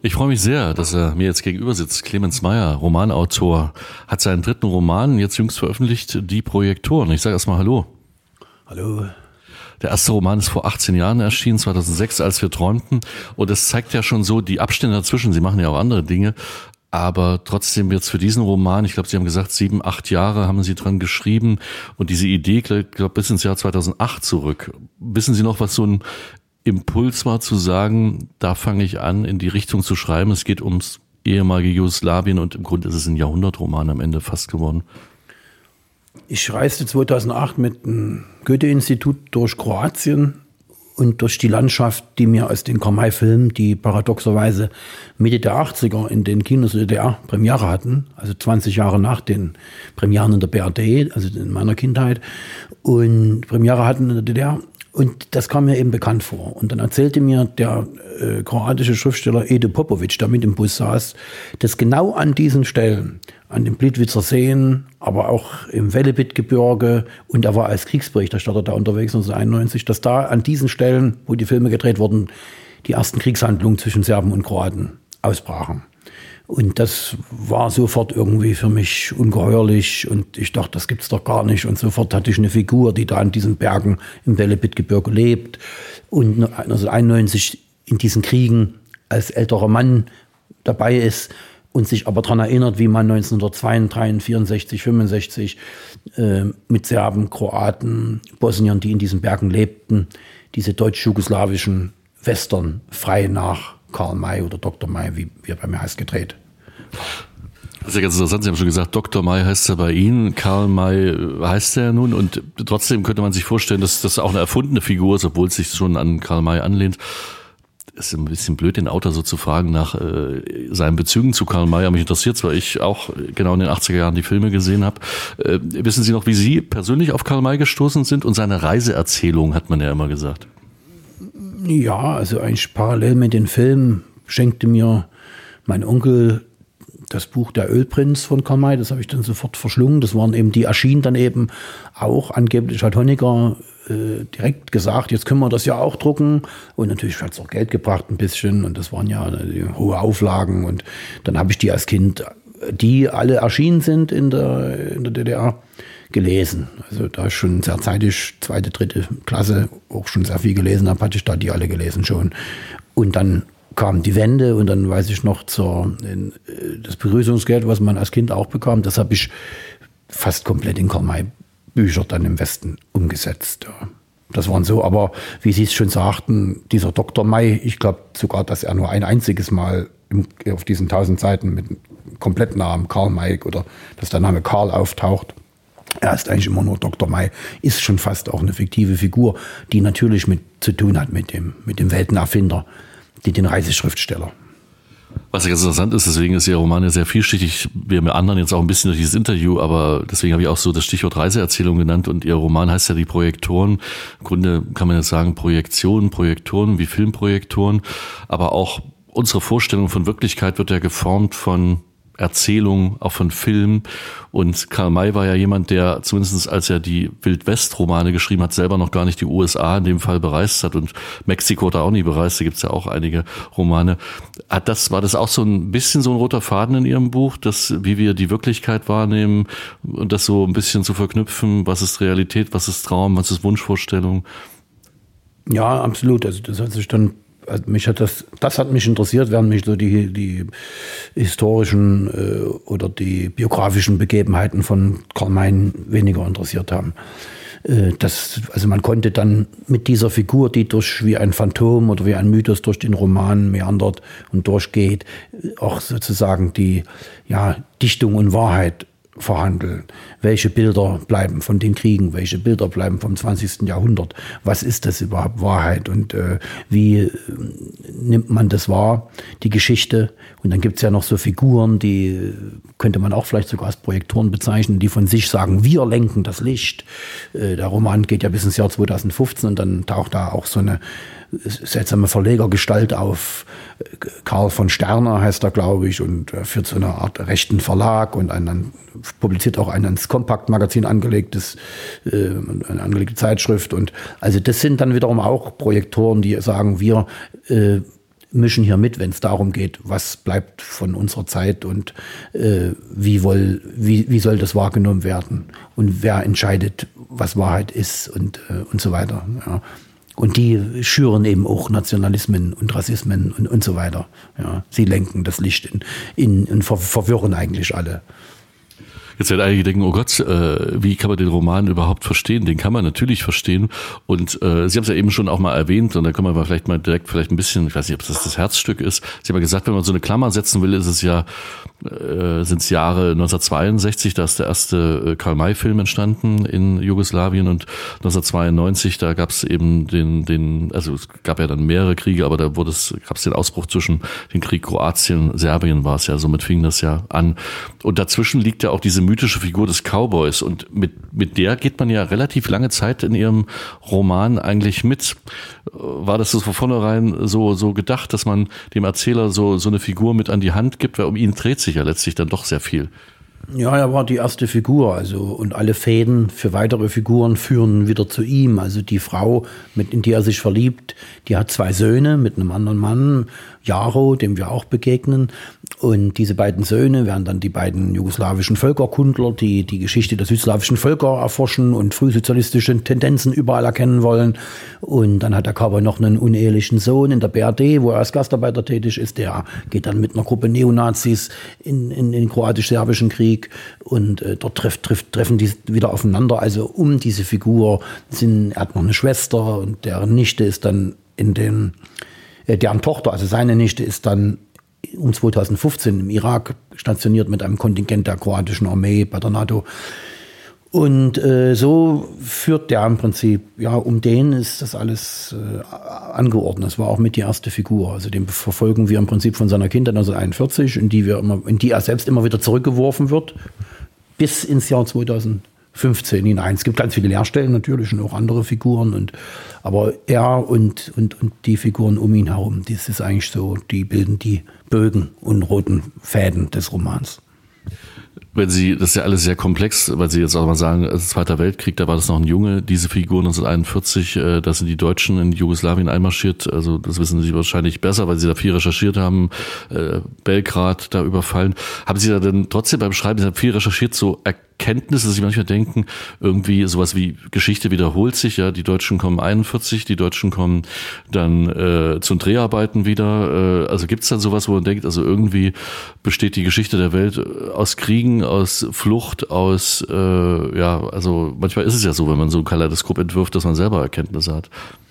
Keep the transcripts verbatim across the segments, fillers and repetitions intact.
Ich freue mich sehr, dass er mir jetzt gegenüber sitzt. Clemens Meyer, Romanautor, hat seinen dritten Roman jetzt jüngst veröffentlicht, Die Projektoren. Ich sage erstmal Hallo. Hallo. Der erste Roman ist vor achtzehn Jahren erschienen, zweitausendsechs, als wir träumten. Und es zeigt ja schon so die Abstände dazwischen. Sie machen ja auch andere Dinge. Aber trotzdem jetzt für diesen Roman, ich glaube, Sie haben gesagt, sieben, acht Jahre haben Sie dran geschrieben. Und diese Idee, ich glaube, bis ins Jahr zweitausendacht zurück. Wissen Sie noch, was so ein Impuls war, zu sagen, da fange ich an, in die Richtung zu schreiben. Es geht ums ehemalige Jugoslawien und im Grunde ist es ein Jahrhundertroman am Ende fast geworden. Ich reiste zweitausendacht mit dem Goethe-Institut durch Kroatien und durch die Landschaft, die mir aus den Karl-May-Filmen, die paradoxerweise Mitte der achtziger in den Kinos der D D R Premiere hatten, also zwanzig Jahre nach den Premieren in der B R D, also in meiner Kindheit, und Premiere hatten in der D D R. Und das kam mir eben bekannt vor. Und dann erzählte mir der äh, kroatische Schriftsteller Edo Popovic, der mit im Bus saß, dass genau an diesen Stellen, an den Plitvicer Seen, aber auch im Velebit-Gebirge, und er war als Kriegsberichterstatter da unterwegs neunzehnhunderteinundneunzig, dass da an diesen Stellen, wo die Filme gedreht wurden, die ersten Kriegshandlungen zwischen Serben und Kroaten ausbrachen. Und das war sofort irgendwie für mich ungeheuerlich und ich dachte, das gibt's doch gar nicht. Und sofort hatte ich eine Figur, die da an diesen Bergen im Velebit-Gebirge lebt und neunzehnhunderteinundneunzig in diesen Kriegen als älterer Mann dabei ist und sich aber daran erinnert, wie man neunzehnhundertzweiunddreißig, vierundsechzig, fünfundsechzig äh, mit Serben, Kroaten, Bosniern, die in diesen Bergen lebten, diese deutsch-jugoslawischen Western frei nach Karl May oder Doktor May, wie, wie er bei mir heißt, gedreht. Das ist ja ganz interessant, Sie haben schon gesagt, Doktor May heißt er bei Ihnen, Karl May heißt er ja nun und trotzdem könnte man sich vorstellen, dass das auch eine erfundene Figur ist, obwohl es sich schon an Karl May anlehnt. Es ist ein bisschen blöd, den Autor so zu fragen nach äh, seinen Bezügen zu Karl May. Mich interessiert es, weil ich auch genau in den achtziger Jahren die Filme gesehen habe. Äh, wissen Sie noch, wie Sie persönlich auf Karl May gestoßen sind? Und seine Reiseerzählung, hat man ja immer gesagt. Ja, also eigentlich parallel mit den Filmen schenkte mir mein Onkel das Buch Der Ölprinz von Karl May. Das habe ich dann sofort verschlungen. Das waren eben, die erschienen dann eben auch. Angeblich hat Honecker äh, direkt gesagt, jetzt können wir das ja auch drucken. Und natürlich hat es auch Geld gebracht ein bisschen. Und das waren ja die hohe Auflagen. Und dann habe ich die als Kind, die alle erschienen sind in der, in der D D R, gelesen. Also da ich schon sehr zeitig, zweite, dritte Klasse, auch schon sehr viel gelesen habe, hatte ich da die alle gelesen schon. Und dann kam die Wende und dann weiß ich noch zur, in, das Begrüßungsgeld, was man als Kind auch bekam, das habe ich fast komplett in Karl May Bücher dann im Westen umgesetzt. Ja. Das waren so, aber wie Sie es schon sagten, dieser Doktor May, ich glaube sogar, dass er nur ein einziges Mal im, auf diesen tausend Seiten mit kompletten Namen Karl May oder dass der Name Karl auftaucht. Er ist eigentlich immer nur Doktor May, ist schon fast auch eine fiktive Figur, die natürlich mit zu tun hat mit dem, mit dem Weltenerfinder, die, den Reiseschriftsteller. Was ja ganz interessant ist, deswegen ist Ihr Roman ja sehr vielschichtig. Wir haben anderen jetzt auch ein bisschen durch dieses Interview, aber deswegen habe ich auch so das Stichwort Reiseerzählung genannt und Ihr Roman heißt ja Die Projektoren. Im Grunde kann man jetzt sagen Projektionen, Projektoren wie Filmprojektoren, aber auch unsere Vorstellung von Wirklichkeit wird ja geformt von Erzählung, auch von Film. Und Karl May war ja jemand, der zumindest als er die Wild-West-Romane geschrieben hat, selber noch gar nicht die U S A in dem Fall bereist hat und Mexiko hat er auch nie bereist, da gibt's ja auch einige Romane. Hat das, war das auch so ein bisschen so ein roter Faden in Ihrem Buch, dass, wie wir die Wirklichkeit wahrnehmen und das so ein bisschen zu verknüpfen, was ist Realität, was ist Traum, was ist Wunschvorstellung? Ja, absolut. Also das hat sich dann Also mich hat das, das hat mich interessiert, während mich so die, die historischen äh, oder die biografischen Begebenheiten von Karl May weniger interessiert haben. Äh, das, also man konnte dann mit dieser Figur, die durch wie ein Phantom oder wie ein Mythos durch den Roman meandert und durchgeht, auch sozusagen die ja, Dichtung und Wahrheit verhandeln. Welche Bilder bleiben von den Kriegen? Welche Bilder bleiben vom zwanzigsten Jahrhundert? Was ist das überhaupt Wahrheit? Und äh, wie äh, nimmt man das wahr, die Geschichte? Und dann gibt's ja noch so Figuren, die äh, könnte man auch vielleicht sogar als Projektoren bezeichnen, die von sich sagen, wir lenken das Licht. Äh, der Roman geht ja bis ins Jahr zweitausendfünfzehn und dann taucht da auch so eine seltsame Verlegergestalt auf. Karl von Sterner heißt er, glaube ich, und führt so eine Art rechten Verlag und einen, publiziert auch ein ins Kompakt-Magazin angelegtes, äh, eine angelegte Zeitschrift. Und also das sind dann wiederum auch Projektoren, die sagen, wir äh, mischen hier mit, wenn es darum geht, was bleibt von unserer Zeit und äh, wie, woll, wie, wie soll das wahrgenommen werden und wer entscheidet, was Wahrheit ist und, äh, und so weiter. Ja. Und die schüren eben auch Nationalismen und Rassismen und, und so weiter. Ja. Sie lenken das Licht in, in, und ver, verwirren eigentlich alle. Jetzt werden einige denken, oh Gott, äh, wie kann man den Roman überhaupt verstehen? Den kann man natürlich verstehen. Und äh, Sie haben es ja eben schon auch mal erwähnt, und da können wir vielleicht mal direkt vielleicht ein bisschen, ich weiß nicht, ob das das Herzstück ist. Sie haben ja gesagt, wenn man so eine Klammer setzen will, ist es ja, äh, sind es Jahre neunzehnhundertzweiundsechzig, da ist der erste Karl-May-Film entstanden in Jugoslawien, und neunzehnhundertzweiundneunzig, da gab es eben den, den, also es gab ja dann mehrere Kriege, aber da wurde es, gab es den Ausbruch zwischen den Krieg Kroatien, Serbien war es ja, somit fing das ja an. Und dazwischen liegt ja auch diese mythische Figur des Cowboys, und mit, mit der geht man ja relativ lange Zeit in Ihrem Roman eigentlich mit. War das so von vornherein so, so gedacht, dass man dem Erzähler so, so eine Figur mit an die Hand gibt, weil um ihn dreht sich ja letztlich dann doch sehr viel. Ja, er war die erste Figur, also, und alle Fäden für weitere Figuren führen wieder zu ihm. Also die Frau, mit, in die er sich verliebt, die hat zwei Söhne mit einem anderen Mann, Jaro, dem wir auch begegnen. Und diese beiden Söhne werden dann die beiden jugoslawischen Völkerkundler, die die Geschichte der südslawischen Völker erforschen und frühsozialistische Tendenzen überall erkennen wollen. Und dann hat der Cowboy noch einen unehelichen Sohn in der B R D, wo er als Gastarbeiter tätig ist. Der geht dann mit einer Gruppe Neonazis in, in, in den kroatisch-serbischen Krieg, und äh, dort treff, treff, treffen die wieder aufeinander. Also um diese Figur sind, er hat noch eine Schwester, und deren Nichte ist dann in den, äh, deren Tochter, also seine Nichte ist dann um zweitausendfünfzehn im Irak stationiert mit einem Kontingent der kroatischen Armee bei der NATO. Und äh, so führt der im Prinzip, ja, um den ist das alles äh, angeordnet. Das war auch mit die erste Figur. Also den verfolgen wir im Prinzip von seiner Kindheit neunzehnhunderteinundvierzig, in die wir immer, in die er selbst immer wieder zurückgeworfen wird, bis ins Jahr zweitausendfünfzehn hinein. Es gibt ganz viele Leerstellen natürlich und auch andere Figuren, und aber er und, und, und die Figuren um ihn herum, das ist eigentlich so, die bilden die Bögen und roten Fäden des Romans. Wenn Sie, das ist ja alles sehr komplex, weil Sie jetzt auch mal sagen, also Zweiter Weltkrieg, da war das noch ein Junge, diese Figur neunzehnhunderteinundvierzig, äh, da sind die Deutschen in Jugoslawien einmarschiert, also das wissen Sie wahrscheinlich besser, weil Sie da viel recherchiert haben, äh, Belgrad da überfallen. Haben Sie da denn trotzdem beim Schreiben, Sie haben viel recherchiert, so Erkenntnisse, dass Sie manchmal denken, irgendwie sowas wie Geschichte wiederholt sich, ja, die Deutschen kommen einundvierzig, die Deutschen kommen dann äh, zu Dreharbeiten wieder, äh, also gibt's dann sowas, wo man denkt, also irgendwie besteht die Geschichte der Welt aus Kriegen, aus Flucht, aus, äh, ja, also manchmal ist es ja so, wenn man so ein Kaleidoskop entwirft, dass man selber Erkenntnisse hat.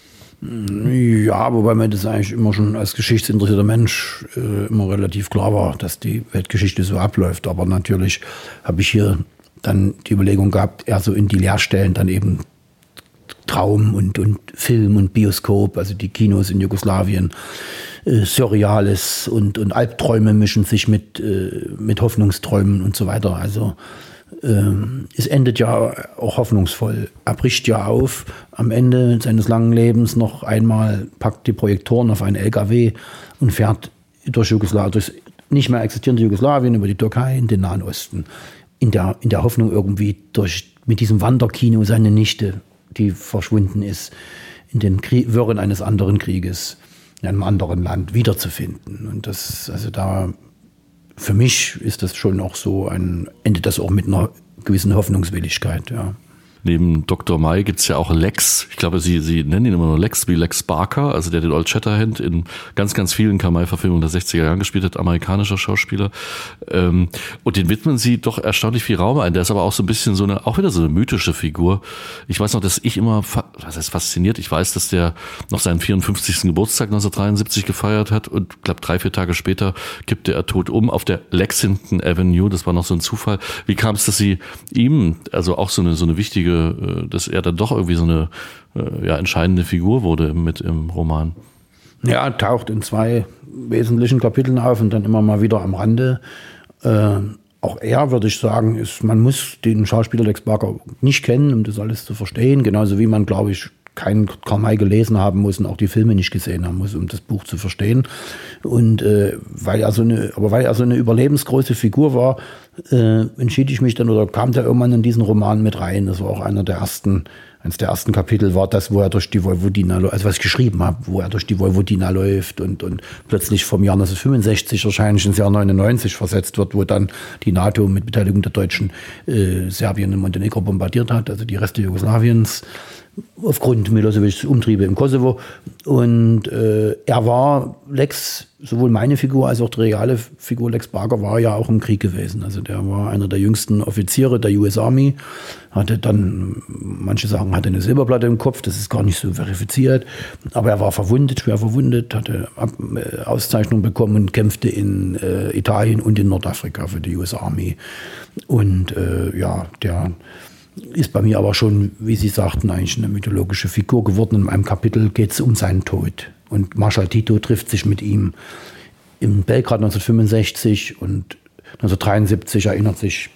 Ja, wobei mir das eigentlich immer schon als geschichtsinteressierter Mensch äh, immer relativ klar war, dass die Weltgeschichte so abläuft. Aber natürlich habe ich hier dann die Überlegung gehabt, eher so in die Leerstellen dann eben Traum und, und Film und Bioskop, also die Kinos in Jugoslawien, äh, Surreales und, und Albträume mischen sich mit, äh, mit Hoffnungsträumen und so weiter. Also ähm, es endet ja auch hoffnungsvoll. Er bricht ja auf am Ende seines langen Lebens noch einmal, packt die Projektoren auf einen L K W und fährt durch Jugoslawien, durch nicht mehr existierende Jugoslawien, über die Türkei in den Nahen Osten. In der, in der Hoffnung irgendwie durch, mit diesem Wanderkino seine Nichte, die verschwunden ist, in den Krieg, Wirren eines anderen Krieges, in einem anderen Land wiederzufinden. Und das, also da, für mich ist das schon auch so ein, endet das auch mit einer gewissen Hoffnungswilligkeit, ja. Neben Doktor May gibt's ja auch Lex. Ich glaube, Sie, Sie nennen ihn immer nur Lex, wie Lex Barker, also der den Old Shatterhand in ganz, ganz vielen Karl-May-Verfilmungen der sechziger Jahre gespielt hat, amerikanischer Schauspieler. Und den widmen Sie doch erstaunlich viel Raum ein. Der ist aber auch so ein bisschen so eine, auch wieder so eine mythische Figur. Ich weiß noch, dass ich immer, was heißt fasziniert, ich weiß, dass der noch seinen vierundfünfzigsten Geburtstag neunzehnhundertdreiundsiebzig gefeiert hat, und ich glaube, drei, vier Tage später kippte er tot um auf der Lexington Avenue. Das war noch so ein Zufall. Wie kam es, dass Sie ihm, also auch so eine, so eine wichtige, dass er dann doch irgendwie so eine ja, entscheidende Figur wurde mit im Roman? Ja, taucht in zwei wesentlichen Kapiteln auf und dann immer mal wieder am Rande. Äh, auch er, würde ich sagen, ist, man muss den Schauspieler Lex Barker nicht kennen, um das alles zu verstehen. Genauso wie man, glaube ich, keinen Karl May gelesen haben muss und auch die Filme nicht gesehen haben muss, um das Buch zu verstehen. Und äh, weil er so eine, aber weil er so eine überlebensgroße Figur war, äh, entschied ich mich dann oder kam der irgendwann in diesen Roman mit rein. Das war auch einer der ersten, eines der ersten Kapitel war das, wo er durch die Vojvodina, also was ich geschrieben habe, wo er durch die Vojvodina läuft und, und plötzlich vom Jahr neunzehnhundertfünfundsechzig wahrscheinlich ins Jahr neunundneunzig versetzt wird, wo dann die NATO mit Beteiligung der Deutschen äh, Serbien und Montenegro bombardiert hat, also die Reste Jugoslawiens, aufgrund Milosevics Umtriebe im Kosovo. Und äh, er war, Lex, sowohl meine Figur als auch die reale Figur Lex Barker war ja auch im Krieg gewesen. Also der war einer der jüngsten Offiziere der U S Army, hatte dann, manche sagen, hatte eine Silberplatte im Kopf, das ist gar nicht so verifiziert, aber er war verwundet, schwer verwundet, hatte Auszeichnung bekommen und kämpfte in äh, Italien und in Nordafrika für die U S Army. Und äh, ja, der ist bei mir aber schon, wie Sie sagten, eigentlich eine mythologische Figur geworden. In einem Kapitel geht es um seinen Tod. Und Marschall Tito trifft sich mit ihm in Belgrad neunzehnhundertfünfundsechzig und neunzehnhundertdreiundsiebzig erinnert sich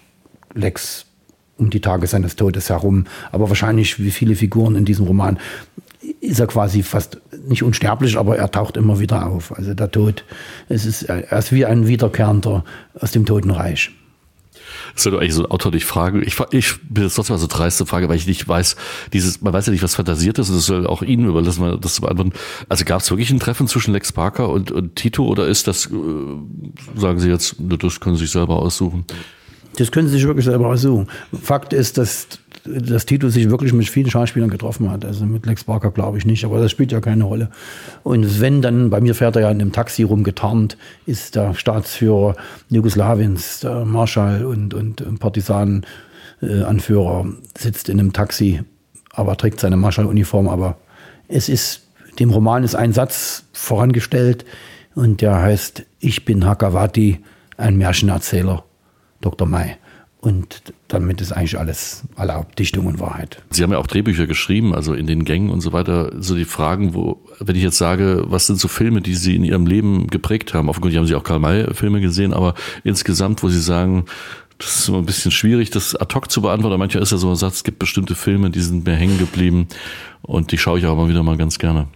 Lex um die Tage seines Todes herum. Aber wahrscheinlich, wie viele Figuren in diesem Roman, ist er quasi fast nicht unsterblich, aber er taucht immer wieder auf. Also der Tod, es ist, er ist wie ein Wiederkehrender aus dem Totenreich. Das sollte eigentlich so ein Autor dich fragen. Ich, ich bin jetzt trotzdem mal so dreiste Frage, weil ich nicht weiß, dieses, man weiß ja nicht, was fantasiert ist, und das soll auch Ihnen überlassen, das zu beantworten. Also gab es wirklich ein Treffen zwischen Lex Barker und, und Tito, oder ist das, äh, sagen Sie jetzt, das können Sie sich selber aussuchen? Das können Sie sich wirklich selber aussuchen. Fakt ist, dass, dass Tito sich wirklich mit vielen Schauspielern getroffen hat. Also mit Lex Barker glaube ich nicht, aber das spielt ja keine Rolle. Und wenn dann, bei mir fährt er ja in einem Taxi rum getarnt, ist der Staatsführer Jugoslawiens, der Marschall und, und Partisanenanführer, sitzt in einem Taxi, aber trägt seine Marschalluniform. Aber es ist, dem Roman ist ein Satz vorangestellt und der heißt: Ich bin Hakavati, ein Märchenerzähler, Doktor May. Und damit ist eigentlich alles, alle Dichtung und Wahrheit. Sie haben ja auch Drehbücher geschrieben, also in den Gängen und so weiter. So die Fragen, wo, wenn ich jetzt sage, was sind so Filme, die Sie in Ihrem Leben geprägt haben? Offenkundig haben Sie auch Karl-May-Filme gesehen, aber insgesamt, wo Sie sagen, das ist immer ein bisschen schwierig, das ad hoc zu beantworten. Manchmal ist ja so ein Satz, es gibt bestimmte Filme, die sind mir hängen geblieben und die schaue ich auch mal wieder mal ganz gerne.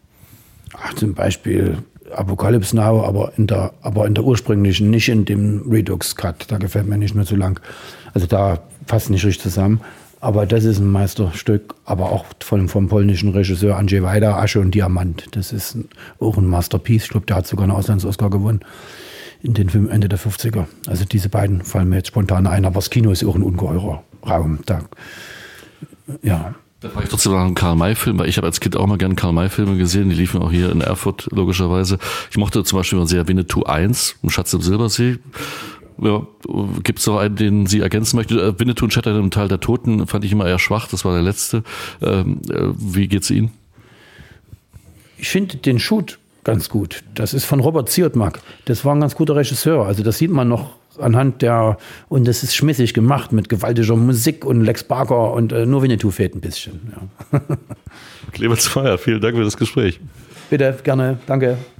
Ach, zum Beispiel Apocalypse Now, aber in der, aber in der ursprünglichen, nicht in dem Redux-Cut. Da gefällt mir nicht mehr zu lang. Also da passt nicht richtig zusammen. Aber das ist ein Meisterstück, aber auch vom, vom polnischen Regisseur Andrzej Wajda, Asche und Diamant. Das ist auch ein Masterpiece. Ich glaube, der hat sogar einen Auslands-Oscar gewonnen in den Film Ende der fünfziger. Also diese beiden fallen mir jetzt spontan ein. Aber das Kino ist auch ein ungeheurer Raum. Da, ja. Da war ich trotzdem noch einen Karl-May-Film, weil ich habe als Kind auch mal gerne Karl-May-Filme gesehen, die liefen auch hier in Erfurt, logischerweise. Ich mochte zum Beispiel sehr Winnetou eins, Schatz im Silbersee. Ja, gibt es noch einen, den Sie ergänzen möchten? Winnetou und Shattered im Tal der Toten fand ich immer eher schwach, das war der letzte. Ähm, wie geht's Ihnen? Ich finde den Shoot ganz gut. Das ist von Robert Siodmak. Das war ein ganz guter Regisseur. Also das sieht man noch anhand der, und das ist schmissig gemacht mit gewaltiger Musik und Lex Barker und äh, nur Winnetou fehlt ein bisschen. Ja. Clemens Meyer, vielen Dank für das Gespräch. Bitte, gerne, danke.